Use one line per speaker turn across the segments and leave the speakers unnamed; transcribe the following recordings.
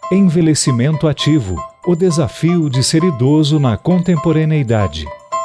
Envelhecimento ativo, o desafio de ser idoso na contemporaneidade.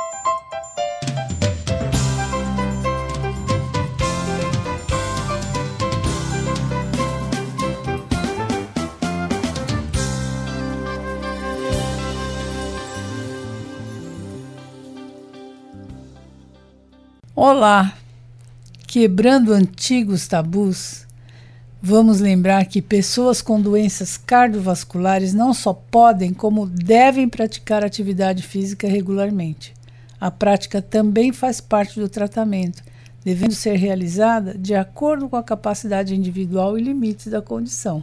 Olá! Quebrando antigos tabus, vamos lembrar que pessoas com doenças cardiovasculares não só podem, como devem praticar atividade física regularmente. A prática também faz parte do tratamento, devendo ser realizada de acordo com a capacidade individual e limites da condição.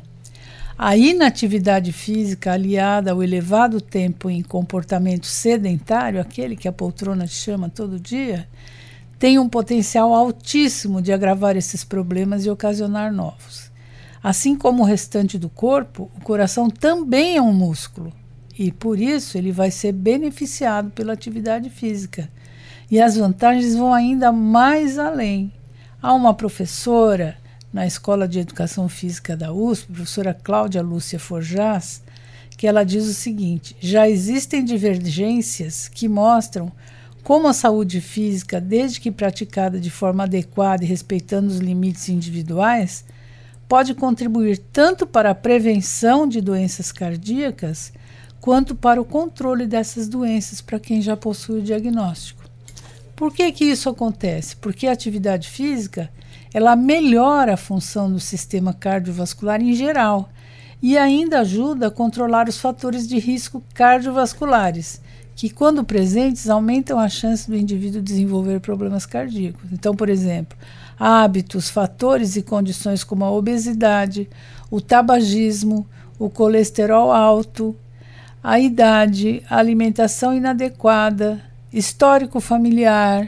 A inatividade física, aliada ao elevado tempo em comportamento sedentário, aquele que a poltrona chama todo dia, tem um potencial altíssimo de agravar esses problemas e ocasionar novos. Assim como o restante do corpo, o coração também é um músculo e, por isso, ele vai ser beneficiado pela atividade física. E as vantagens vão ainda mais além. Há uma professora na Escola de Educação Física da USP, professora Cláudia Lúcia Forjás, que ela diz o seguinte: já existem divergências que mostram como a saúde física, desde que praticada de forma adequada e respeitando os limites individuais, pode contribuir tanto para a prevenção de doenças cardíacas, quanto para o controle dessas doenças para quem já possui o diagnóstico. Por que isso acontece? Porque a atividade física, ela melhora a função do sistema cardiovascular em geral e ainda ajuda a controlar os fatores de risco cardiovasculares, que, quando presentes, aumentam a chance do indivíduo desenvolver problemas cardíacos. Então, por exemplo, hábitos, fatores e condições como a obesidade, o tabagismo, o colesterol alto, a idade, a alimentação inadequada, histórico familiar,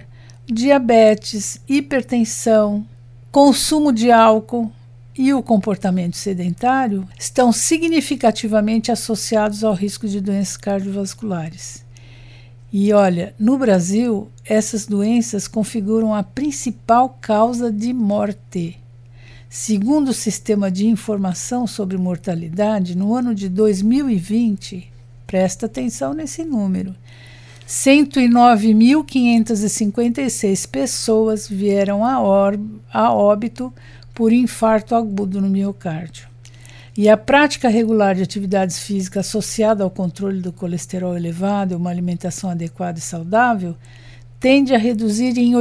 diabetes, hipertensão, consumo de álcool e o comportamento sedentário estão significativamente associados ao risco de doenças cardiovasculares. E olha, no Brasil, essas doenças configuram a principal causa de morte. Segundo o Sistema de Informação sobre Mortalidade, no ano de 2020, presta atenção nesse número, 109.556 pessoas vieram a óbito por infarto agudo no miocárdio. E a prática regular de atividades físicas associada ao controle do colesterol elevado e uma alimentação adequada e saudável tende a reduzir em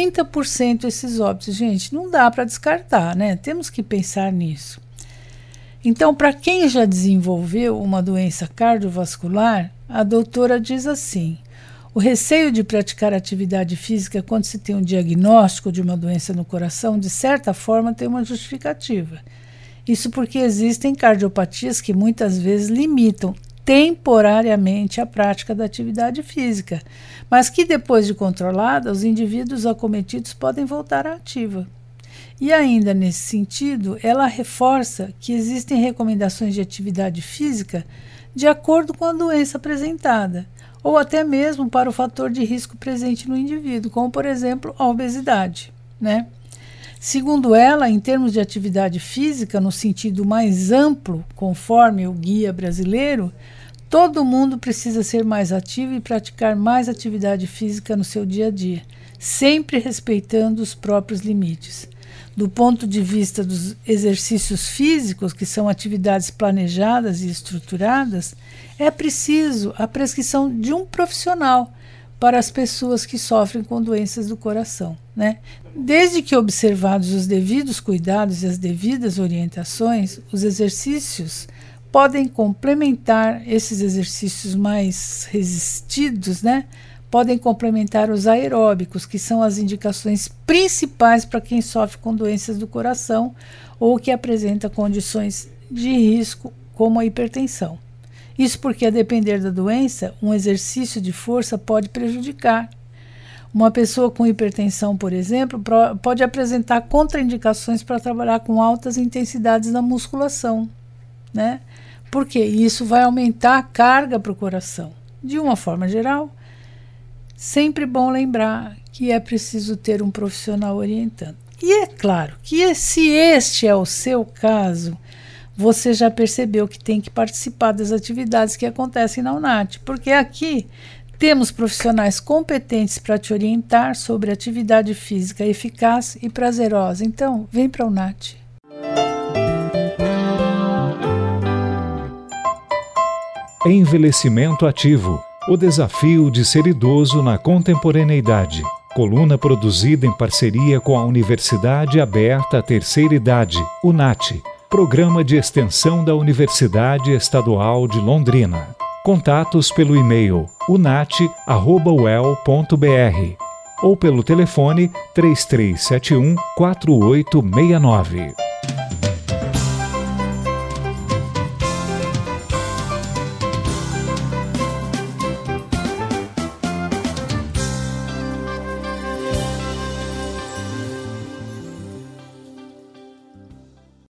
80% esses óbitos. Gente, não dá para descartar, né? Temos que pensar nisso. Então, para quem já desenvolveu uma doença cardiovascular, a doutora diz assim: o receio de praticar atividade física quando se tem um diagnóstico de uma doença no coração, de certa forma, tem uma justificativa. Isso porque existem cardiopatias que muitas vezes limitam temporariamente a prática da atividade física, mas que, depois de controlada, os indivíduos acometidos podem voltar à ativa. E ainda nesse sentido, ela reforça que existem recomendações de atividade física de acordo com a doença apresentada, ou até mesmo para o fator de risco presente no indivíduo, como, por exemplo, a obesidade, né? Segundo ela, em termos de atividade física, no sentido mais amplo, conforme o guia brasileiro, todo mundo precisa ser mais ativo e praticar mais atividade física no seu dia a dia, sempre respeitando os próprios limites. Do ponto de vista dos exercícios físicos, que são atividades planejadas e estruturadas, é preciso a prescrição de um profissional para as pessoas que sofrem com doenças do coração, né? Desde que observados os devidos cuidados e as devidas orientações, os exercícios podem complementar esses exercícios mais resistidos, né? Podem complementar os aeróbicos, que são as indicações principais para quem sofre com doenças do coração ou que apresenta condições de risco, como a hipertensão. Isso porque, a depender da doença, um exercício de força pode prejudicar. Uma pessoa com hipertensão, por exemplo, pode apresentar contraindicações para trabalhar com altas intensidades na musculação, né? Porque isso vai aumentar a carga para o coração. De uma forma geral, sempre bom lembrar que é preciso ter um profissional orientando. E é claro que, se este é o seu caso, você já percebeu que tem que participar das atividades que acontecem na UNAT, porque aqui temos profissionais competentes para te orientar sobre atividade física eficaz e prazerosa. Então, vem para a UNAT.
Envelhecimento ativo. O desafio de ser idoso na contemporaneidade. Coluna produzida em parceria com a Universidade Aberta à Terceira Idade, UNAT. Programa de Extensão da Universidade Estadual de Londrina. Contatos pelo e-mail unat@uel.br ou pelo telefone 3371-4869.